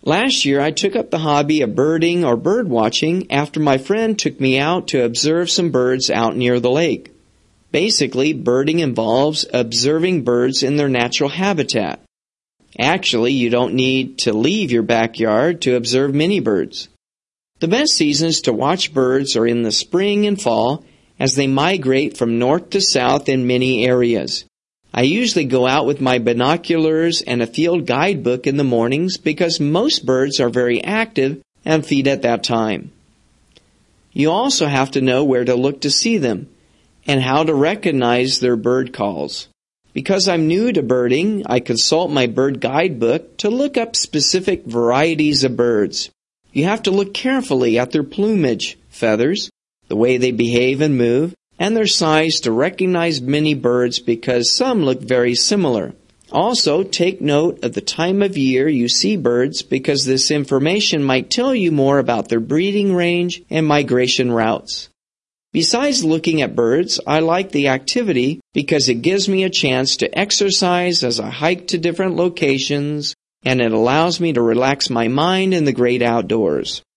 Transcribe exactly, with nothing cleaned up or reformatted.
Last year, I took up the hobby of birding or bird watching after my friend took me out to observe some birds out near the lake. Basically, birding involves observing birds in their natural habitat. Actually, you don't need to leave your backyard to observe many birds. The best seasons to watch birds are in the spring and fall as they migrate from north to south in many areas. I usually go out with my binoculars and a field guidebook in the mornings because most birds are very active and feed at that time. You also have to know where to look to see them and how to recognize their bird calls. Because I'm new to birding, I consult my bird guidebook to look up specific varieties of birds. You have to look carefully at their plumage, feathers, the way they behave and move, and their size to recognize many birds because some look very similar. Also, take note of the time of year you see birds because this information might tell you more about their breeding range and migration routes. Besides looking at birds, I like the activity because it gives me a chance to exercise as I hike to different locations, and it allows me to relax my mind in the great outdoors.